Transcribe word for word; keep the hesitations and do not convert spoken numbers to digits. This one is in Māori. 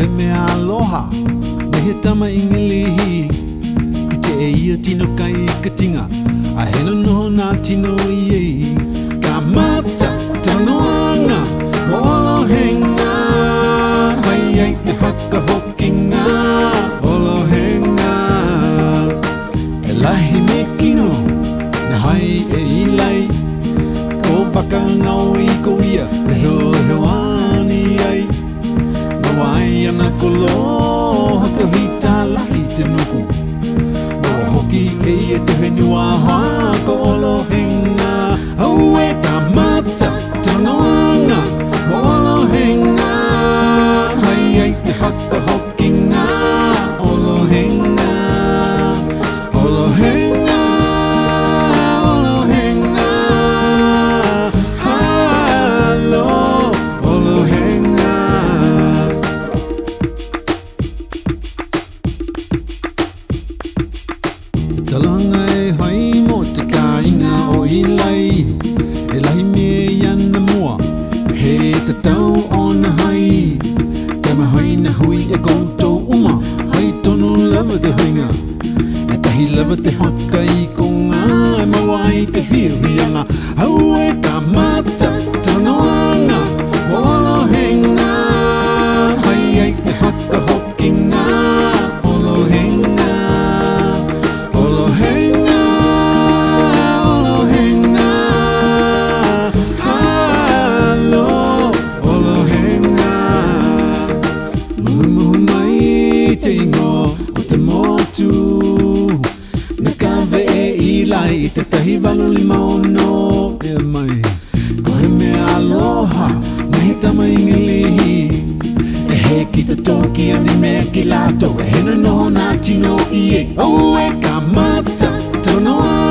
he me aloha me he tama ingilihi ki te e ia tino kai ka tinga a he no no na tino iei ka mata tanoanga olo henga hai ai te haka hokinga olo henga e lahi me kino na hai e ilai ko baka ngau i ko ia e ho ho ani ai na wai ana kolo haka hita lahi te nuku no hoki e ia te henua ha ko olo henga au e ka mata tanoanga olo henga hai ai te haka hokinga olo henga olo henga olo henga halo olo henga talanga e hai mo te kainga o ilai e lahi me iana mua he te tau ona hai te mahai na hui e koutou uma hai tonu lava te huinga e tahi lava te haka i konga e mawai te hirianga au e ka mata tanoanga olo henga hai ai te haka hokinga olo henga olo henga olo henga halo olo henga muhu muhu mai te ingo o te motu na kawe e ilai te tahi walu lima ono e mai ko he me aloha na he tama ingilihi e he ki te toki ani me ki lato e he no no na tino ie au e ka mata tanoa